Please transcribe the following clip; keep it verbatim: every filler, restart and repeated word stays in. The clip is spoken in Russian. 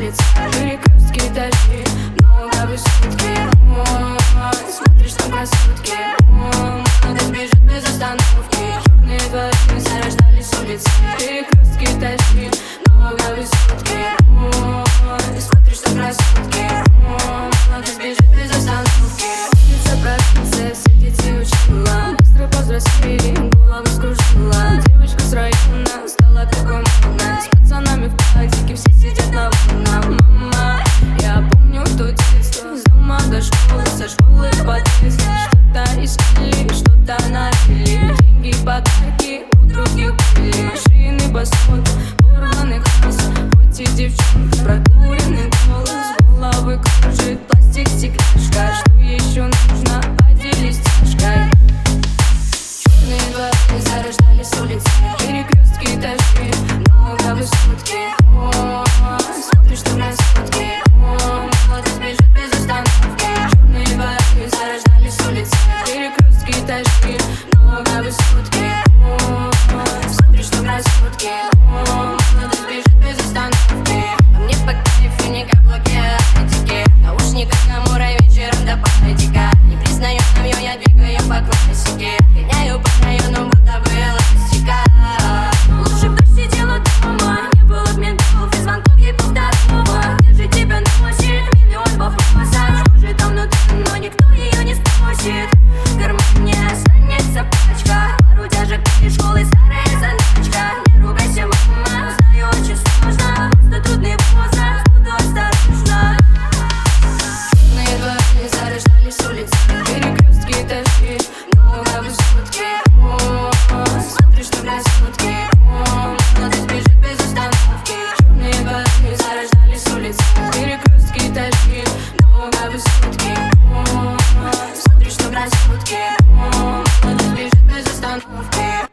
улицы, перекрестки, дожди, много высотки. Ой, смотришь на красотки, ой, молодость бежит без остановки. Черные двои зарождались с улицы, перекрестки, дожди, много высотки. Ой, смотришь на красотки, ой, молодость бежит без остановки. Улица проснулся, светится и учила, быстро повзрослели, голову скружила. Девочка с района стала такой модной, с пацанами в платьике все сидят на волнах. Мама, я помню то детство, с дома до школы, со школы в подъезд. Что-то искали, что-то налили, деньги, подарки у других были. Машины, босот, порванный крас, хоть и девчонка, прокуренный голос, головы кружит пластик, стекляшка. Что еще нужно, поделись тяжкой. Черные двои зарождались с улицы, перекрестки, дожди, много высотки. Ой, смотришь на красотки, ой, молодость бежит без остановки. Черные двои зарождались с улицы, перекрестки, дожди, много высотки. Ой, смотришь на красотки, ой, молодость бежит без остановки. А мне по кайфу не каблуки, а этики, наушниках на муравей вечером до пакетика. Не признаю нами, я двигаю по классике, гоняю по району, будто бы эластика. Лучше бы сидела дома, не было б ментов и звонков ей полвторого. Где же тебя носит? Миллион вопросов. Что же там внутри, но никто ее не спросит. В кармане останется пачка, пару тяжек из школы, старая заначка. Не ругайся, мама, знаю, очень сложно, просто трудный возраст, буду осторожна. Черные двои зарождались с улицы, перекрестки, дожди, много высотки. Ой, смотришь на красотки, ой, молодость бежит без остановки. Черные двои зарождались с улицы, перекрестки, дожди, много высотки. Ой, смотришь на красотки, ой, молодость бежит без остановки.